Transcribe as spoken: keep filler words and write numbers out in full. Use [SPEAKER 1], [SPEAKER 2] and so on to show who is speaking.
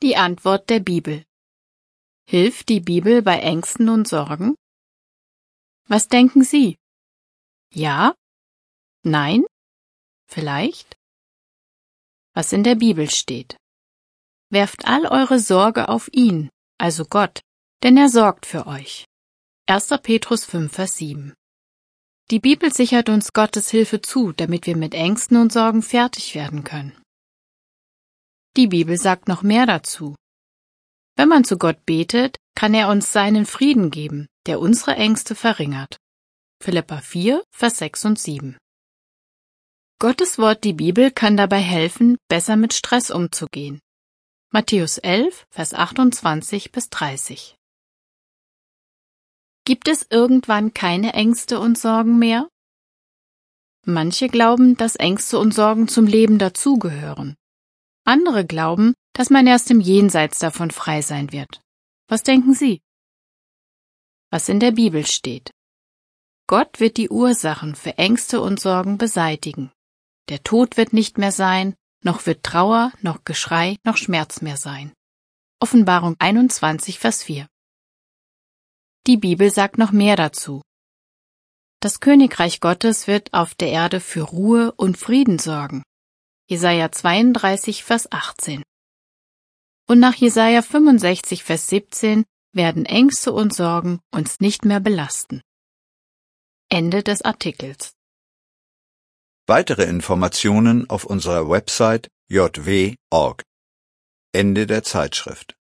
[SPEAKER 1] Die Antwort der Bibel. Hilft die Bibel bei Ängsten und Sorgen? Was denken Sie? Ja? Nein? Vielleicht? Was in der Bibel steht. Werft all eure Sorge auf ihn, also Gott, denn er sorgt für euch. erster Petrus fünf, Vers sieben. Die Bibel sichert uns Gottes Hilfe zu, damit wir mit Ängsten und Sorgen fertig werden können. Die Bibel sagt noch mehr dazu. Wenn man zu Gott betet, kann er uns seinen Frieden geben, der unsere Ängste verringert. Philipper vier, Vers sechs und sieben. Gottes Wort, die Bibel, kann dabei helfen, besser mit Stress umzugehen. Matthäus elf, Vers achtundzwanzig bis dreißig. Gibt es irgendwann keine Ängste und Sorgen mehr? Manche glauben, dass Ängste und Sorgen zum Leben dazugehören. Andere glauben, dass man erst im Jenseits davon frei sein wird. Was denken Sie? Was in der Bibel steht. Gott wird die Ursachen für Ängste und Sorgen beseitigen. Der Tod wird nicht mehr sein, noch wird Trauer, noch Geschrei, noch Schmerz mehr sein. Offenbarung einundzwanzig, Vers vier. Die Bibel sagt noch mehr dazu. Das Königreich Gottes wird auf der Erde für Ruhe und Frieden sorgen. Jesaja zweiunddreißig, Vers achtzehn. Und nach Jesaja fünfundsechzig, Vers siebzehn werden Ängste und Sorgen uns nicht mehr belasten. Ende des Artikels.
[SPEAKER 2] Weitere Informationen auf unserer Website j w punkt org. Ende der Zeitschrift.